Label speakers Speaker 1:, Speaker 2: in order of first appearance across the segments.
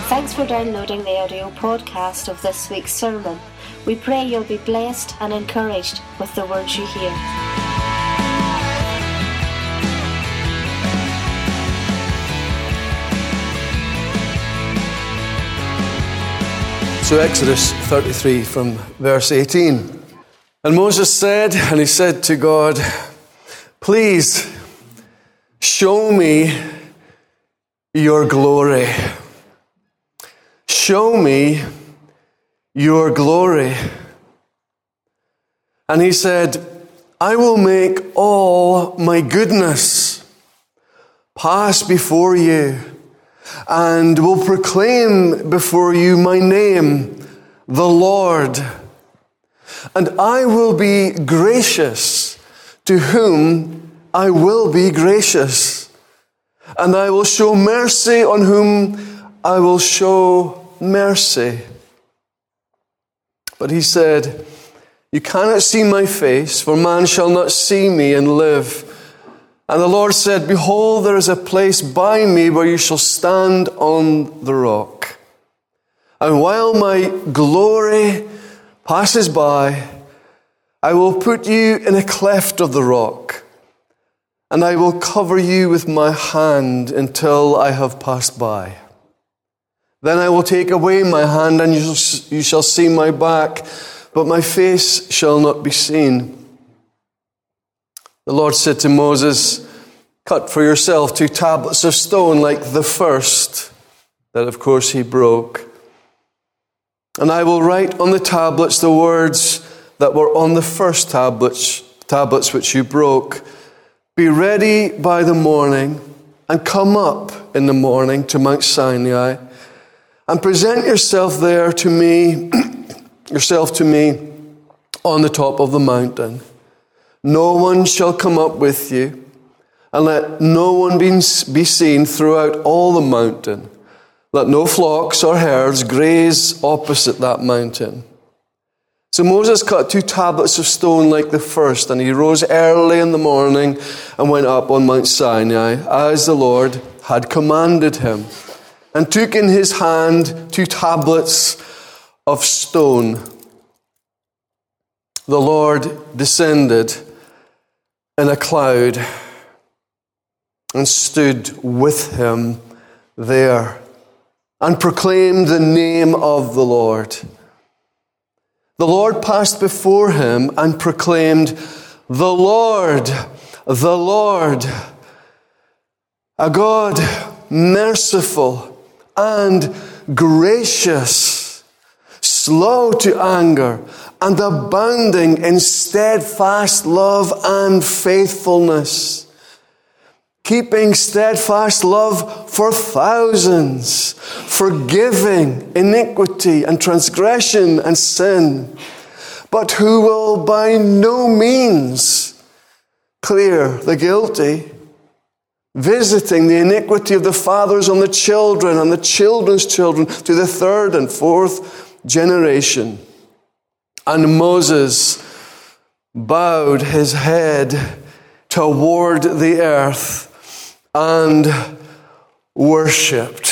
Speaker 1: Thanks for downloading the audio podcast of this week's sermon. We pray you'll be blessed and encouraged with the words you hear.
Speaker 2: So Exodus 33 from verse 18. And Moses said, and he said to God, "Please show me your glory. Show me your glory." And he said, "I will make all my goodness pass before you, and will proclaim before you my name, the Lord. And I will be gracious to whom I will be gracious, and I will show mercy on whom I will show mercy." But he said, "You cannot see my face, for man shall not see me and live." And the Lord said, "Behold, there is a place by me where you shall stand on the rock. And while my glory passes by, I will put you in a cleft of the rock, and I will cover you with my hand until I have passed by. Then I will take away my hand, and you shall see my back, but my face shall not be seen." The Lord said to Moses, "Cut for yourself 2 tablets of stone like the first," that of course he broke. "And I will write on the tablets the words that were on the first tablets which you broke. Be ready by the morning, and come up in the morning to Mount Sinai, and present yourself to me on the top of the mountain. No one shall come up with you, and let no one be seen throughout all the mountain. Let no flocks or herds graze opposite that mountain." So Moses cut 2 tablets of stone like the first, and he rose early in the morning and went up on Mount Sinai, as the Lord had commanded him, and took in his hand 2 tablets of stone. The Lord descended in a cloud and stood with him there, and proclaimed the name of the Lord. The Lord passed before him and proclaimed, the Lord, a God merciful and gracious, slow to anger, and abounding in steadfast love and faithfulness, keeping steadfast love for thousands, forgiving iniquity and transgression and sin, but who will by no means clear the guilty, visiting the iniquity of the fathers on the children and the children's children to the 3rd and 4th generation. And Moses bowed his head toward the earth and worshipped.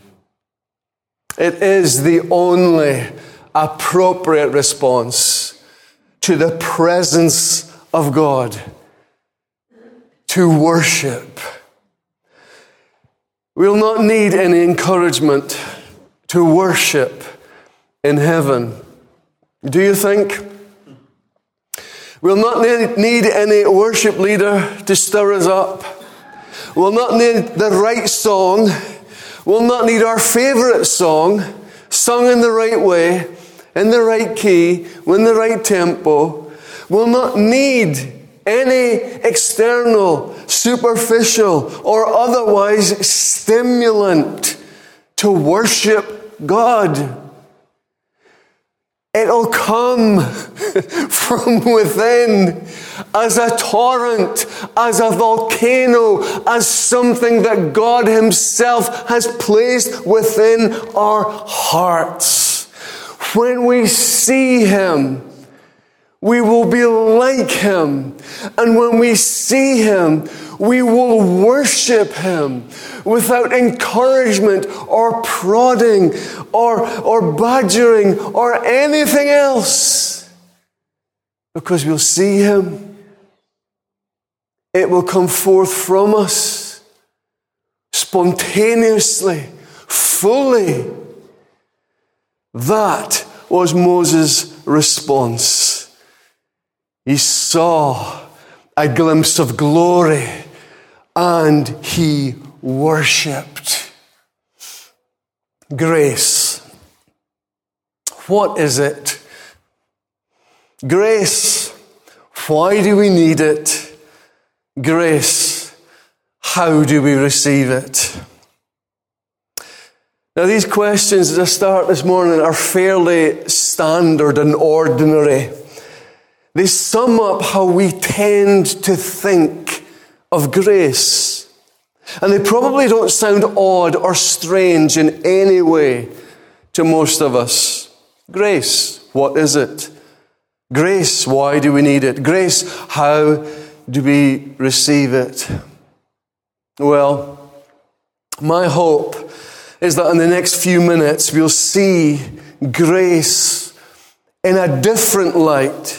Speaker 2: It is the only appropriate response to the presence of God, to worship. We'll not need any encouragement to worship in heaven. Do you think? We'll not need any worship leader to stir us up. We'll not need the right song. We'll not need our favorite song, sung in the right way, in the right key, in the right tempo. We'll not need any external, superficial, or otherwise stimulant to worship God. It'll come from within as a torrent, as a volcano, as something that God Himself has placed within our hearts. When we see Him, we will be like him. And when we see him, we will worship him without encouragement or prodding or badgering or anything else. Because we'll see him. It will come forth from us spontaneously, fully. That was Moses' response. He saw a glimpse of glory and he worshipped. Grace. What is it? Grace. Why do we need it? Grace. How do we receive it? Now, these questions as I start this morning are fairly standard and ordinary. They sum up how we tend to think of grace. And they probably don't sound odd or strange in any way to most of us. Grace, what is it? Grace, why do we need it? Grace, how do we receive it? Well, my hope is that in the next few minutes we'll see grace in a different light.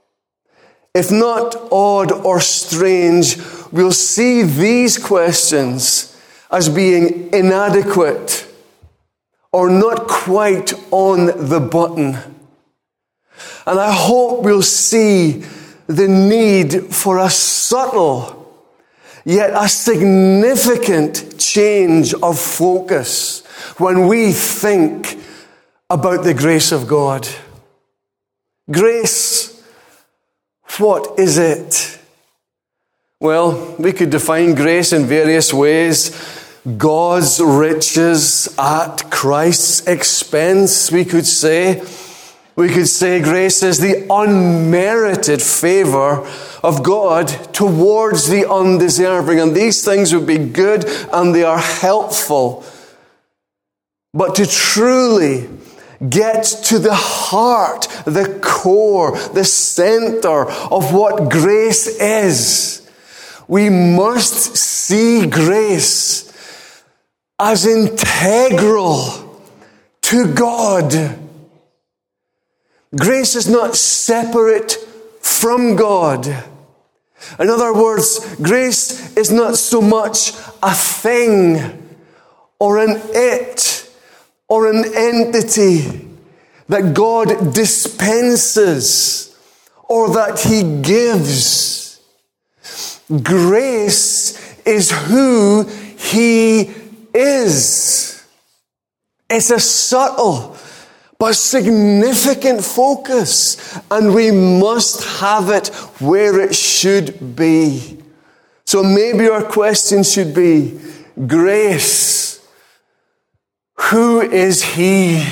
Speaker 2: If not odd or strange, we'll see these questions as being inadequate or not quite on the button. And I hope we'll see the need for a subtle yet a significant change of focus when we think about the grace of God. Grace. What is it? Well, we could define grace in various ways. God's riches at Christ's expense, we could say. We could say grace is the unmerited favor of God towards the undeserving. And these things would be good and they are helpful. But to truly get to the heart, the core, the center of what grace is, we must see grace as integral to God. Grace is not separate from God. In other words, grace is not so much a thing or an it or an entity that God dispenses or that he gives. Grace is who he is. It's a subtle but significant focus, and we must have it where it should be. So maybe our question should be, grace. Who is he?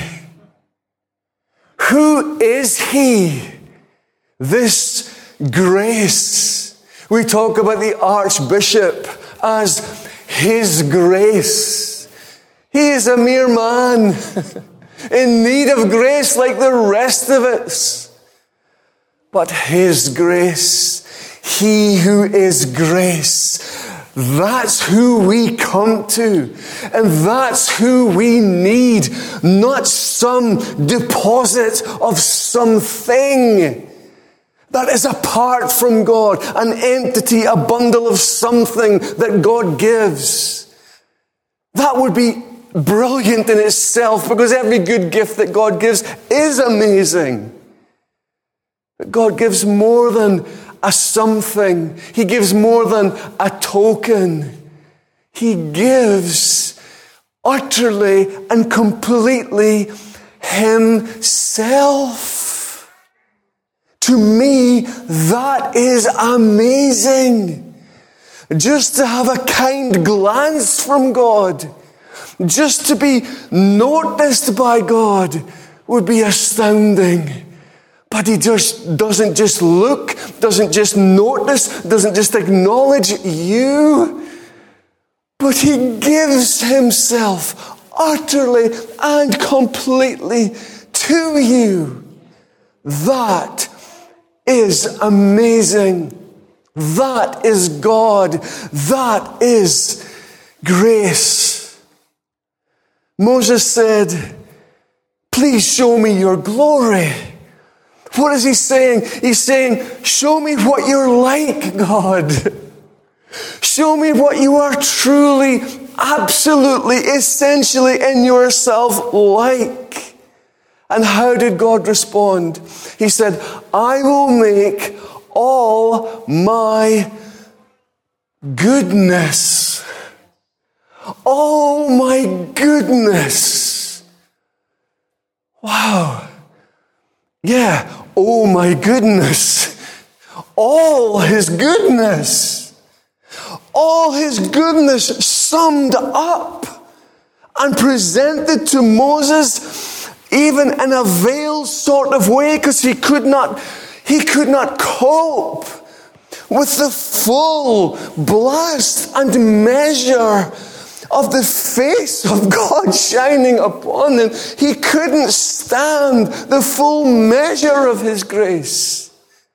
Speaker 2: Who is he? This grace. We talk about the Archbishop as his grace. He is a mere man in need of grace like the rest of us. But his grace, he who is grace, that's who we come to. And that's who we need. Not some deposit of something that is apart from God. An entity, a bundle of something that God gives. That would be brilliant in itself, because every good gift that God gives is amazing. But God gives more than a something. He gives more than a token. He gives utterly and completely himself. To me, that is amazing. Just to have a kind glance from God, just to be noticed by God would be astounding. But he just doesn't just look, doesn't just notice, doesn't just acknowledge you, but he gives himself utterly and completely to you. That is amazing. That is God. That is grace. Moses said, please show me your glory. What is he saying? He's saying, show me what you're like, God. Show me what you are truly, absolutely, essentially in yourself like. And how did God respond? He said, I will make all my goodness. Oh my goodness. Wow. Yeah, oh my goodness. All his goodness. All his goodness summed up and presented to Moses even in a veiled sort of way, because he could not cope with the full blast and measure of the face of God shining upon him. He couldn't stand the full measure of his grace.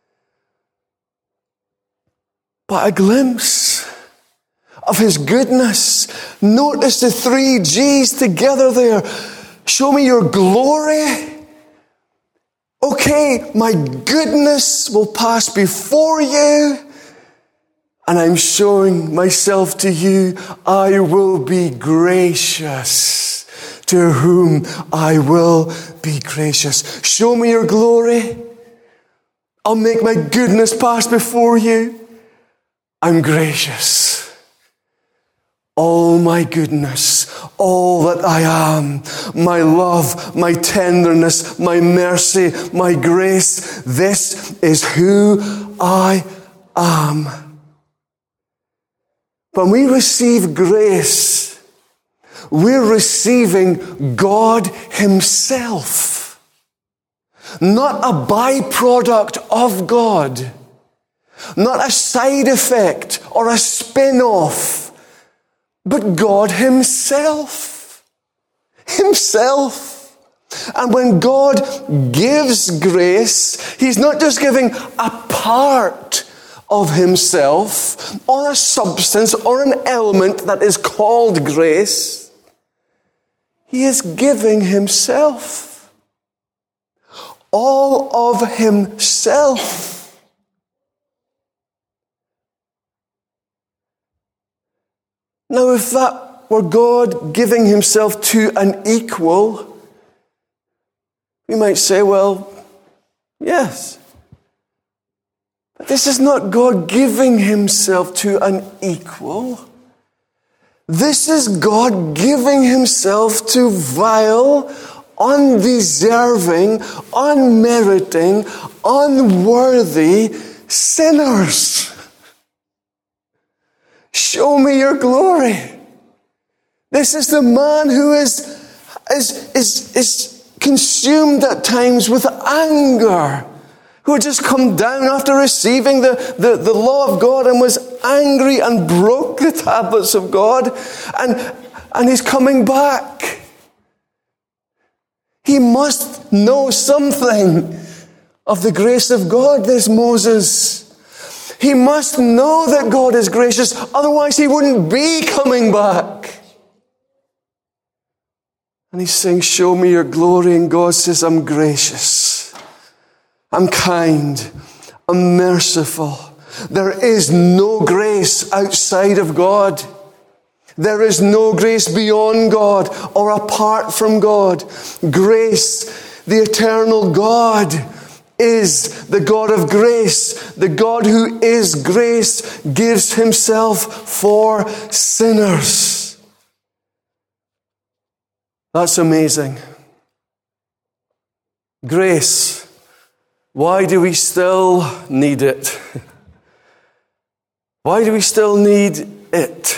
Speaker 2: But a glimpse of his goodness. Notice the 3 G's together there. Show me your glory. Okay, my goodness will pass before you, and I'm showing myself to you. I will be gracious to whom I will be gracious. Show me your glory. I'll make my goodness pass before you. I'm gracious. All my goodness, all that I am, my love, my tenderness, my mercy, my grace, this is who I am. When we receive grace, we're receiving God himself, not a byproduct of God, not a side effect or a spin-off, but God himself. Himself. And when God gives grace, he's not just giving a part of himself or a substance or an element that is called grace. He is giving himself. All of himself. Now, if that were God giving himself to an equal, we might say, well, yes. But this is not God giving himself to an equal. This is God giving himself to vile, undeserving, unmeriting, unworthy sinners. Show me your glory. This is the man who is consumed at times with anger, who had just come down after receiving the law of God and was angry and broke the tablets of God, and he's coming back. He must know something of the grace of God, this Moses. He must know that God is gracious, otherwise he wouldn't be coming back. And he's saying, show me your glory. And God says, I'm gracious. I'm kind. I'm merciful. There is no grace outside of God. There is no grace beyond God or apart from God. Grace, the eternal God, is the God of grace. The God who is grace gives himself for sinners. That's amazing. Grace. Why do we still need it? Why do we still need it?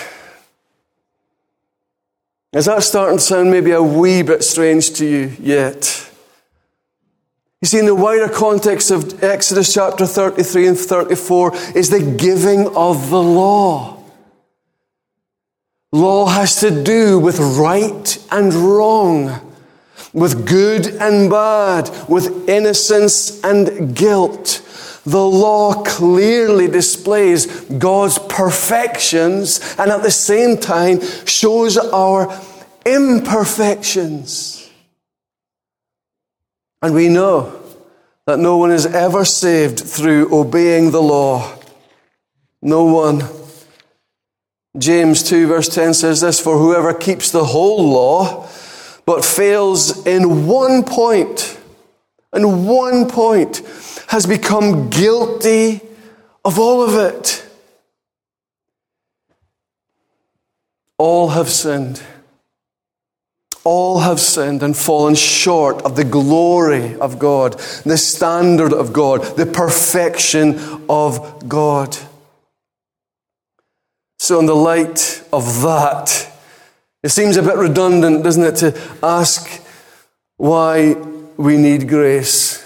Speaker 2: Is that starting to sound maybe a wee bit strange to you yet? You see, in the wider context of Exodus chapter 33 and 34 is the giving of the law. Law has to do with right and wrong, with good and bad, with innocence and guilt. The law clearly displays God's perfections and at the same time shows our imperfections. And we know that no one is ever saved through obeying the law. No one. James 2 verse 10 says this, "For whoever keeps the whole law, but fails in one point, has become guilty of all of it." All have sinned. All have sinned and fallen short of the glory of God, the standard of God, the perfection of God. So in the light of that, it seems a bit redundant, doesn't it, to ask why we need grace.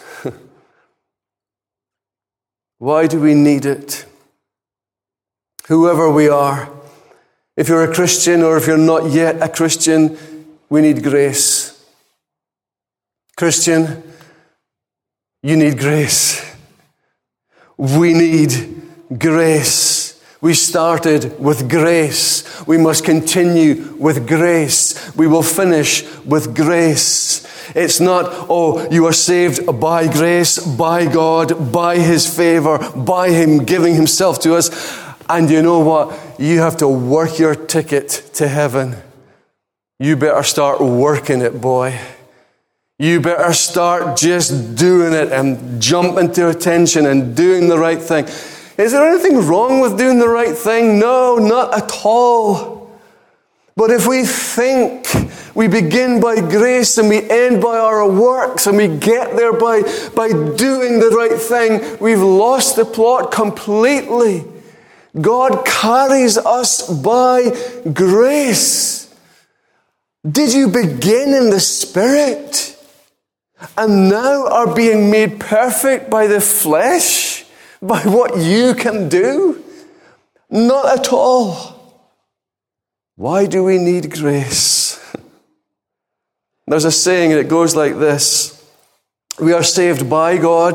Speaker 2: Why do we need it? Whoever we are, if you're a Christian or if you're not yet a Christian, we need grace. Christian, you need grace. We need grace. We started with grace. We must continue with grace. We will finish with grace. It's not, oh, you are saved by grace, by God, by His favor, by Him giving Himself to us. And you know what? You have to work your ticket to heaven. You better start working it, boy. You better start just doing it and jumping to attention and doing the right thing. Is there anything wrong with doing the right thing? No, not at all. But if we think we begin by grace and we end by our works and we get there by doing the right thing, we've lost the plot completely. God carries us by grace. Did you begin in the Spirit and now are being made perfect by the flesh? By what you can do? Not at all. Why do we need grace? There's a saying that goes like this: we are saved by God,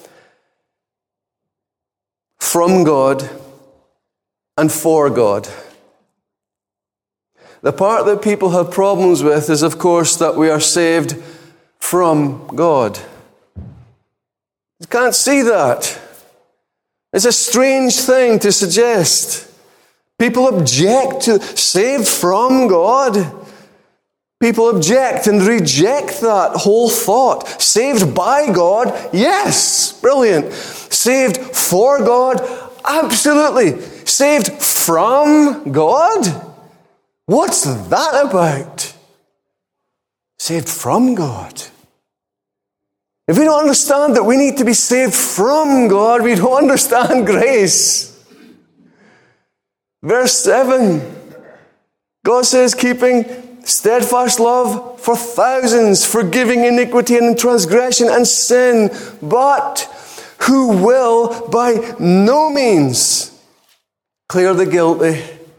Speaker 2: from God, and for God. The part that people have problems with is, of course, that we are saved from God. You can't see that. It's a strange thing to suggest. People object to saved from God. People object and reject that whole thought. Saved by God, yes, brilliant. Saved for God, absolutely. Saved from God? What's that about? Saved from God. If we don't understand that we need to be saved from God, we don't understand grace. Verse 7, God says, keeping steadfast love for thousands, forgiving iniquity and transgression and sin, but who will by no means clear the guilty.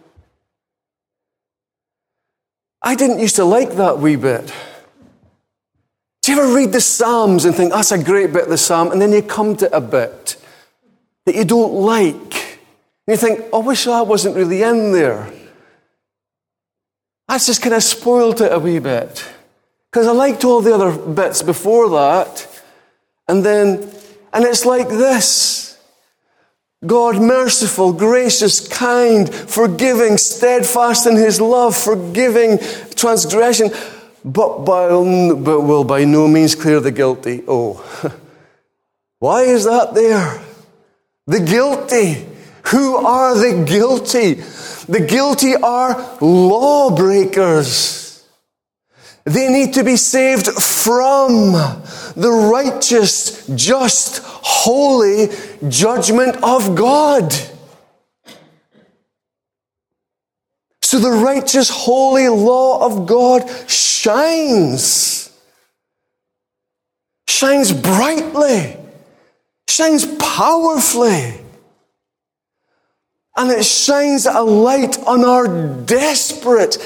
Speaker 2: I didn't used to like that wee bit. Do you ever read the Psalms and think, that's a great bit of the Psalm, and then you come to a bit that you don't like, and you think, I wish that wasn't really in there. That's just kind of spoiled it a wee bit. Because I liked all the other bits before that, and it's like this. God merciful, gracious, kind, forgiving, steadfast in His love, forgiving transgression, but will by no means clear the guilty. Oh, why is that there? The guilty. Who are the guilty? The guilty are lawbreakers. They need to be saved from the righteous, just, holy judgment of God. So the righteous, holy law of God shines brightly, shines powerfully. And it shines a light on our desperate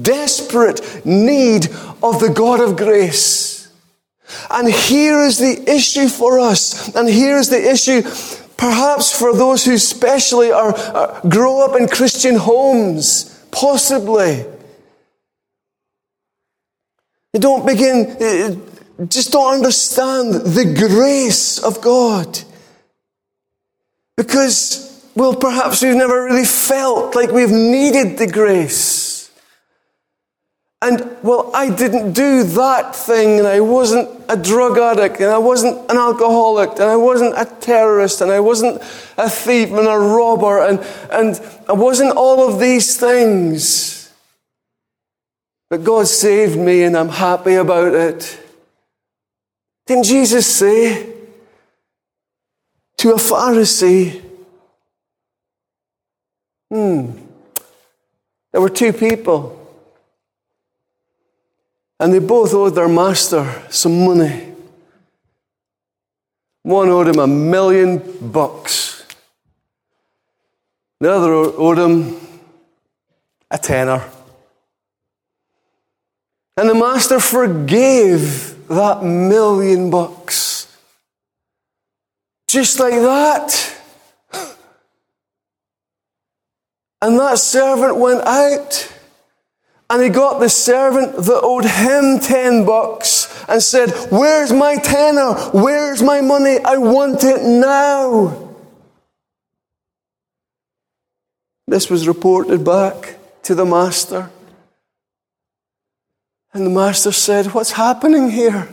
Speaker 2: need of the God of grace. And here is the issue for us. And here is the issue Perhaps for those who especially grow up in Christian homes, possibly. They just don't understand the grace of God. Because, well, perhaps we've never really felt like we've needed the grace. And, well, I didn't do that thing, and I wasn't a drug addict, and I wasn't an alcoholic, and I wasn't a terrorist, and I wasn't a thief and a robber, and I wasn't all of these things. But God saved me, and I'm happy about it. Didn't Jesus say to a Pharisee, there were two people, and they both owed their master some money. One owed him $1 million. The other owed him a tenner. And the master forgave that $1 million. Just like that. And that servant went out, and he got the servant that owed him $10 and said, "Where's my tenner? Where's my money? I want it now." This was reported back to the master. And the master said, "What's happening here?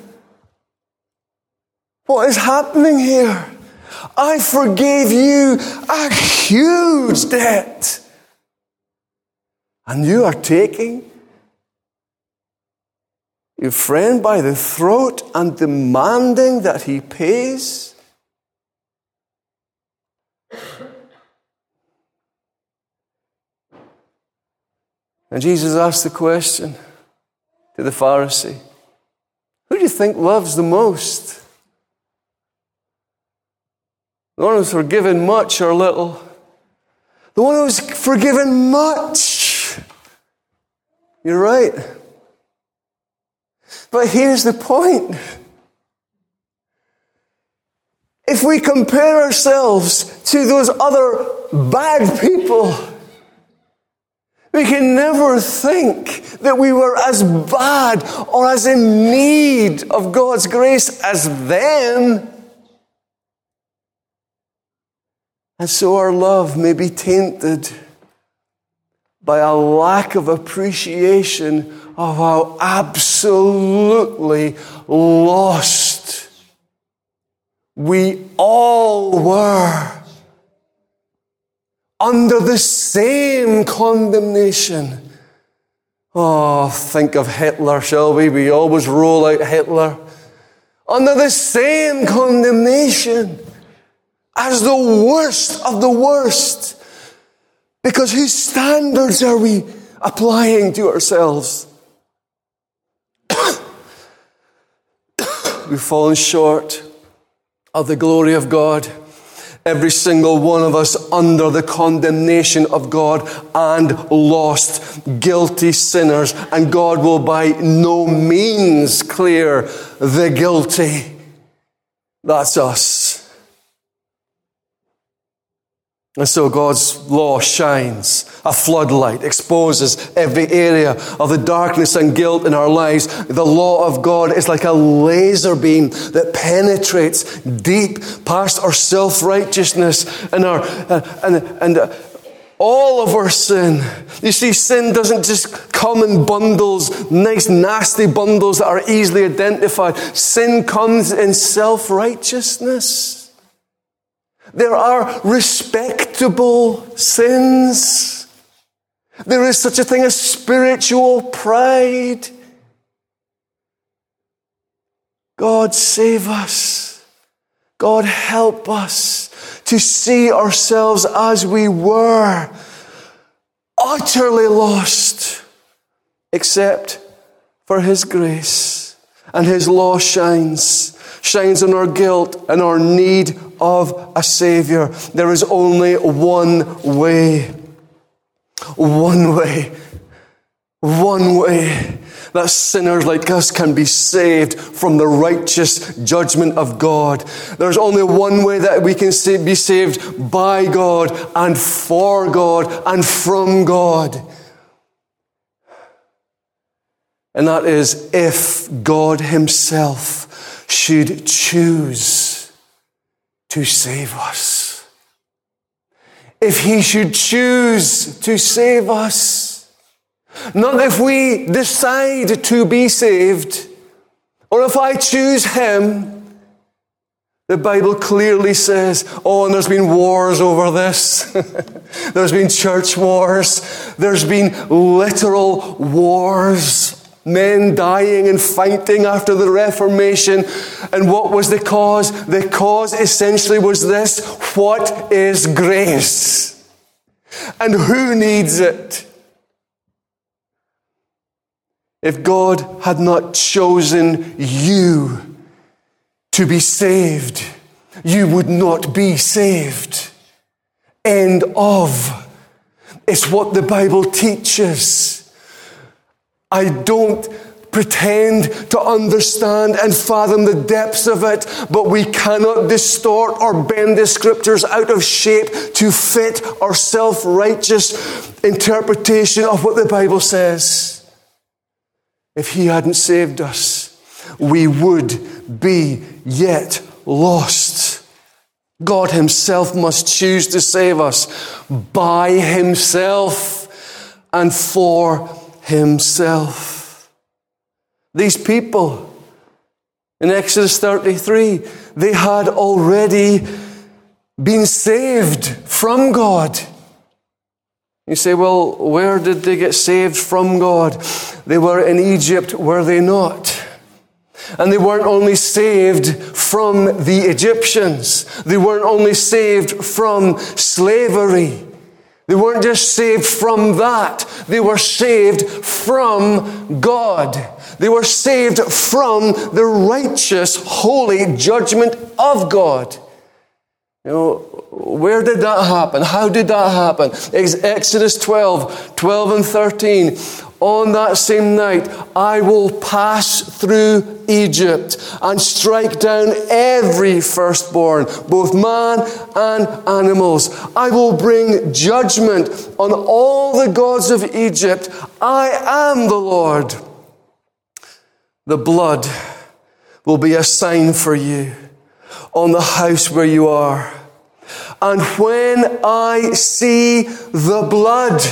Speaker 2: What is happening here? I forgave you a huge debt. And you are taking your friend by the throat and demanding that he pays?" And Jesus asked the question to the Pharisee, who do you think loves the most? The one who's forgiven much or little? The one who's forgiven much. You're right. But here's the point. If we compare ourselves to those other bad people, we can never think that we were as bad or as in need of God's grace as them. And so our love may be tainted by a lack of appreciation of how absolutely lost we all were under the same condemnation. Oh, think of Hitler, shall we? We always roll out Hitler. Under the same condemnation as the worst of the worst. Because whose standards are we applying to ourselves? We've fallen short of the glory of God. Every single one of us under the condemnation of God and lost, guilty sinners. And God will by no means clear the guilty. That's us. And so God's law shines, a floodlight, exposes every area of the darkness and guilt in our lives. The law of God is like a laser beam that penetrates deep past our self-righteousness and all of our sin. You see, sin doesn't just come in bundles, nice, nasty bundles that are easily identified. Sin comes in self-righteousness. There are respectable sins. There is such a thing as spiritual pride. God save us. God help us to see ourselves as we were, utterly lost, except for His grace. And His law shines on our guilt and our need of a Savior. There is only one way. One way. One way. that sinners like us can be saved from the righteous judgment of God. There's only one way that we can be saved by God and for God and from God. And that is if God himself should choose to save us. If he should choose to save us. Not if we decide to be saved, or if I choose him. The Bible clearly says, and there's been wars over this. There's been church wars. There's been literal wars. Men dying and fighting after the Reformation. And what was the cause? The cause essentially was this: what is grace? And who needs it? If God had not chosen you to be saved, you would not be saved. End of. It's what the Bible teaches. I don't pretend to understand and fathom the depths of it, but we cannot distort or bend the scriptures out of shape to fit our self-righteous interpretation of what the Bible says. If he hadn't saved us, we would be yet lost. God himself must choose to save us by himself and for himself. These people in Exodus 33, they had already been saved from God. You say, well, where did they get saved from God? They were in Egypt, were they not? And they weren't only saved from the Egyptians. They weren't only saved from slavery. They weren't just saved from that. They were saved from God. They were saved from the righteous, holy judgment of God. You know, where did that happen? How did that happen? Exodus 12 and 13. On that same night, I will pass through Egypt and strike down every firstborn, both man and animals. I will bring judgment on all the gods of Egypt. I am the Lord. The blood will be a sign for you on the house where you are. And when I see the blood,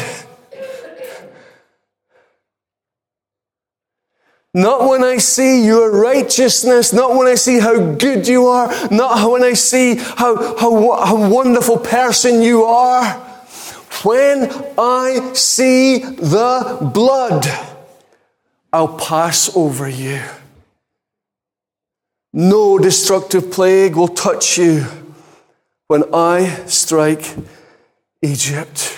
Speaker 2: not when I see your righteousness, not when I see how good you are, not when I see how wonderful person you are. When I see the blood, I'll pass over you. No destructive plague will touch you when I strike Egypt.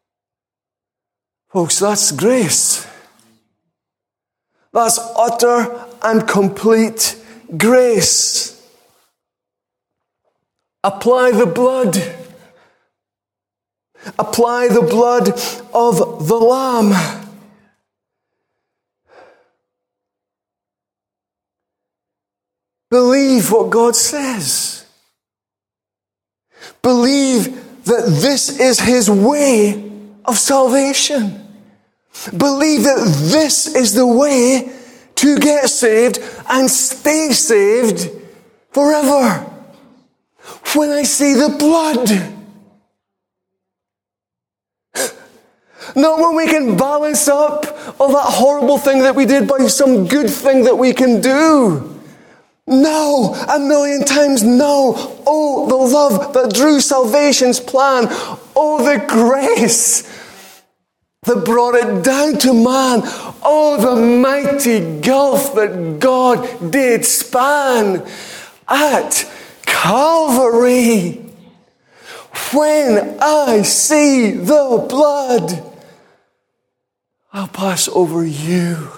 Speaker 2: Folks, that's grace. That's utter and complete grace. Apply the blood. Apply the blood of the Lamb. Believe what God says. Believe that this is his way of salvation. Believe that this is the way to get saved and stay saved forever. When I see the blood, not when we can balance up all that horrible thing that we did by some good thing that we can do. No, a million times no. Oh, the love that drew salvation's plan. Oh, the grace that brought it down to man. Oh, the mighty gulf that God did span at Calvary. When I see the blood, I'll pass over you.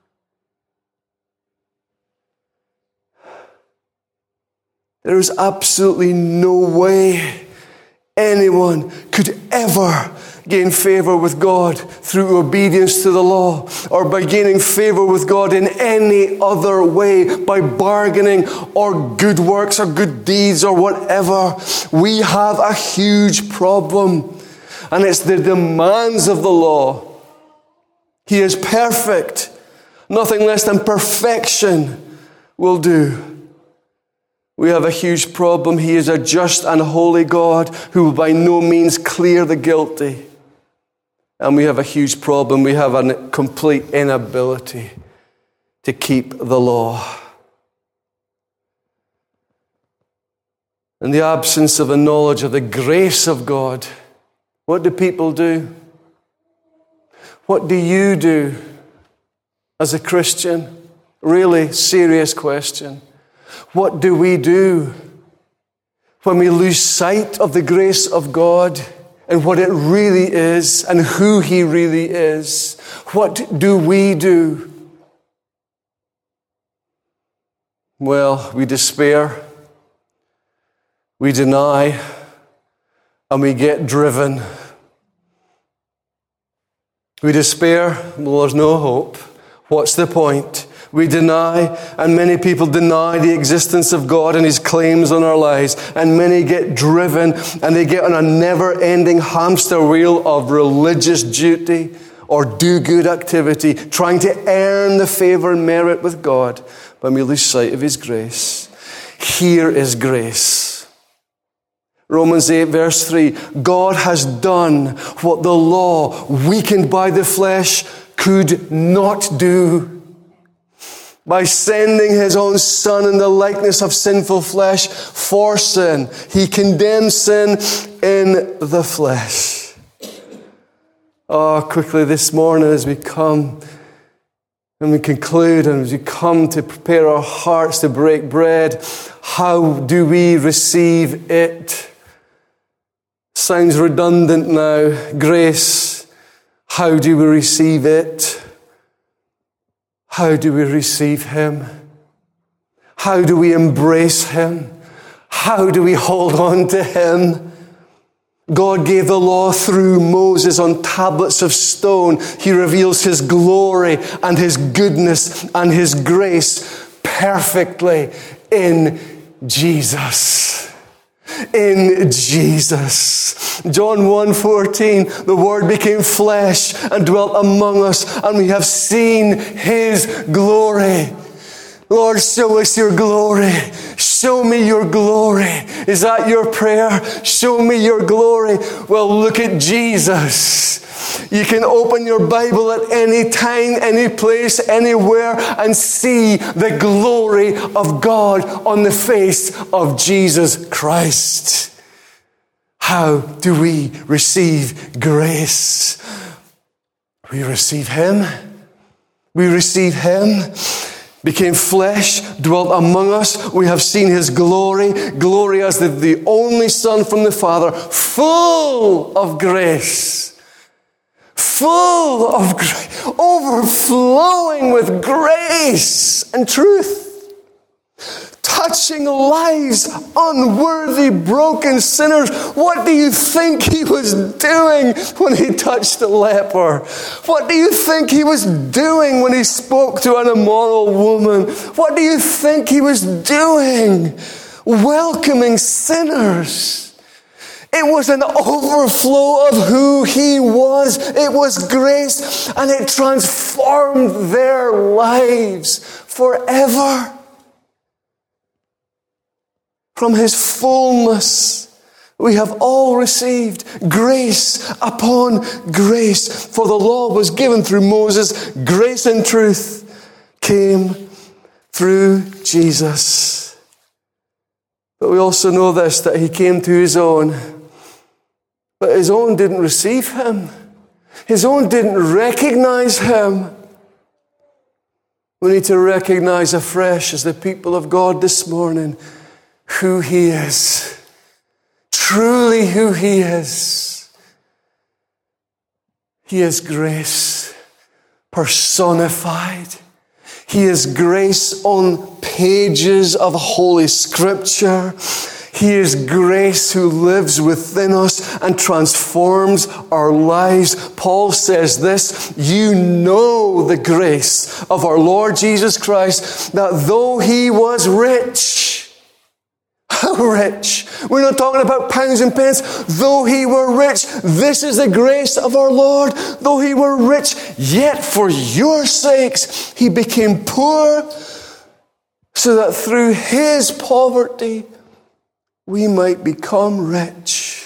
Speaker 2: There is absolutely no way anyone could ever gain favor with God through obedience to the law, or by gaining favor with God in any other way, by bargaining or good works or good deeds or whatever, we have a huge problem. And it's the demands of the law. He is perfect. Nothing less than perfection will do. We have a huge problem. He is a just and holy God who will by no means clear the guilty. And we have a huge problem. We have a complete inability to keep the law. In the absence of a knowledge of the grace of God, what do people do? What do you do as a Christian? Really serious question. What do we do when we lose sight of the grace of God and what it really is and who He really is? What do we do? Well, we despair, we deny, and we get driven. We despair, well, there's no hope. What's the point? We deny, and many people deny the existence of God and His claims on our lives. And many get driven, and they get on a never-ending hamster wheel of religious duty or do-good activity, trying to earn the favor and merit with God, when we lose sight of His grace. Here is grace. Romans 8 verse 3, God has done what the law, weakened by the flesh, could not do. By sending His own Son in the likeness of sinful flesh for sin, He condemned sin in the flesh. Oh, quickly this morning as we come and we conclude and as we come to prepare our hearts to break bread, how do we receive it? Sounds redundant now. Grace. How do we receive it? How do we receive Him? How do we embrace Him? How do we hold on to Him? God gave the law through Moses on tablets of stone. He reveals His glory and His goodness and His grace perfectly in Jesus. In Jesus. John 1:14, the Word became flesh and dwelt among us, and we have seen His glory. Lord, show us your glory. Show me your glory. Is that your prayer? Show me your glory. Well, look at Jesus. You can open your Bible at any time, any place, anywhere, and see the glory of God on the face of Jesus Christ. How do we receive grace? We receive Him. We receive Him. Became flesh, dwelt among us. We have seen His glory. Glory as the only Son from the Father, full of grace. Full of grace, overflowing with grace and truth. Touching lives, unworthy, broken sinners. What do you think He was doing when He touched the leper? What do you think He was doing when He spoke to an immoral woman? What do you think He was doing? Welcoming sinners. It was an overflow of who He was. It was grace, and it transformed their lives forever. From His fullness, we have all received grace upon grace. For the law was given through Moses. Grace and truth came through Jesus. But we also know this, that He came to His own. But His own didn't receive Him. His own didn't recognize Him. We need to recognize afresh as the people of God this morning who He is. Truly who He is. He is grace personified. He is grace on pages of Holy Scripture. He is grace who lives within us and transforms our lives. Paul says this, you know the grace of our Lord Jesus Christ, that though he was rich, how rich? We're not talking about pounds and pence. Though he were rich, this is the grace of our Lord. Though he were rich, yet for your sakes he became poor, so that through his poverty we might become rich.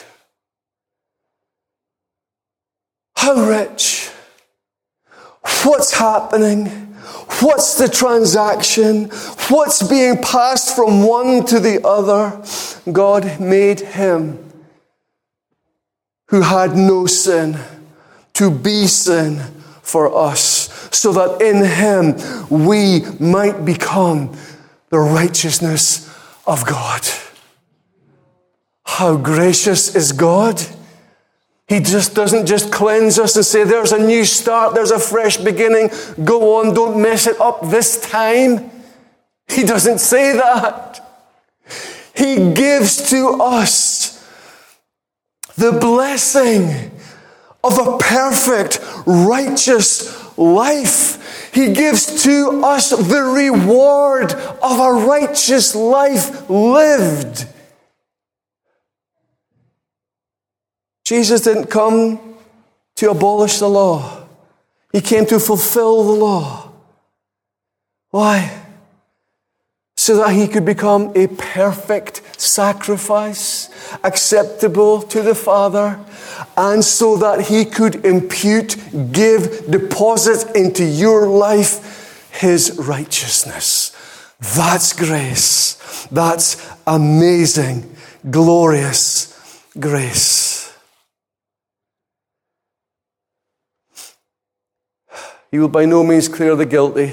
Speaker 2: How rich? What's happening? What's the transaction? What's being passed from one to the other? God made him who had no sin to be sin for us, so that in him we might become the righteousness of God. How gracious is God? He just doesn't just cleanse us and say, there's a new start, there's a fresh beginning, go on, don't mess it up this time. He doesn't say that. He gives to us the blessing of a perfect, righteous life. He gives to us the reward of a righteous life lived. Jesus didn't come to abolish the law. He came to fulfill the law. Why? So that he could become a perfect sacrifice, acceptable to the Father, and so that he could impute, give, deposit into your life his righteousness. That's grace. That's amazing, glorious grace. He will by no means clear the guilty.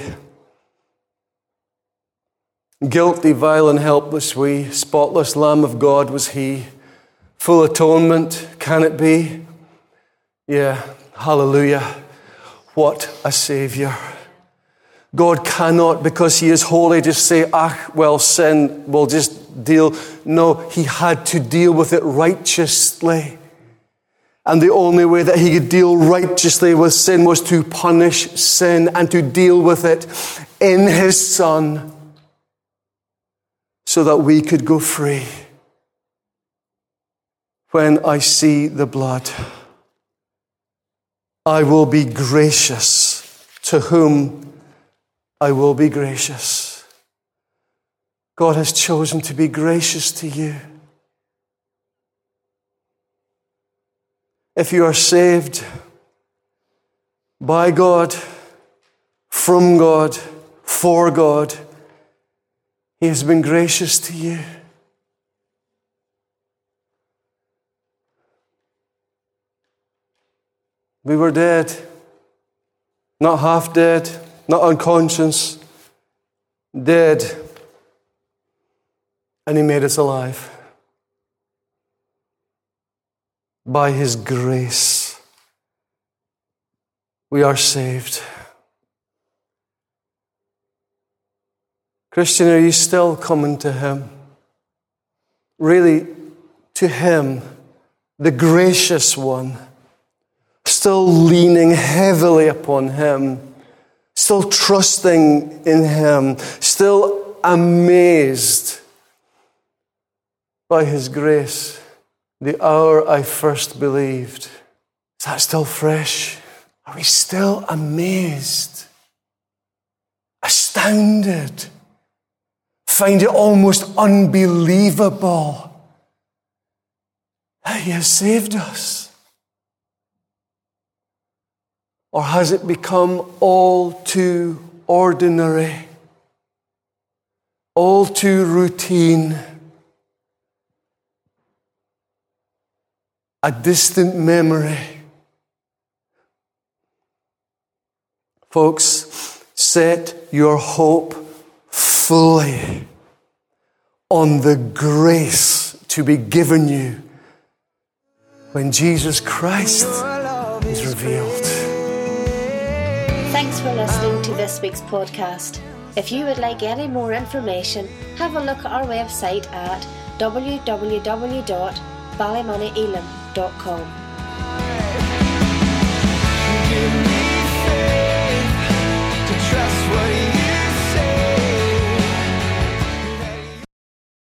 Speaker 2: Guilty, vile, and helpless we, spotless Lamb of God was he. Full atonement, can it be? Yeah, hallelujah. What a Savior. God cannot, because he is holy, just say, sin, we'll just deal. No, he had to deal with it righteously. And the only way that he could deal righteously with sin was to punish sin and to deal with it in his Son, so that we could go free. When I see the blood, I will be gracious to whom I will be gracious. God has chosen to be gracious to you. If you are saved by God, from God, for God, he has been gracious to you. We were dead, not half dead, not unconscious, dead, and he made us alive. By his grace, we are saved. Christian, are you still coming to him? Really, to him, the gracious one, still leaning heavily upon him, still trusting in him, still amazed by his grace. The hour I first believed. Is that still fresh? Are we still amazed? Astounded? Find it almost unbelievable that he has saved us? Or has it become all too ordinary, all too routine, a distant memory? Folks, set your hope fully on the grace to be given you when Jesus Christ is revealed.
Speaker 1: Thanks for listening to this week's podcast. If you would like any more information, have a look at our website at www.ballymoneyelam.com.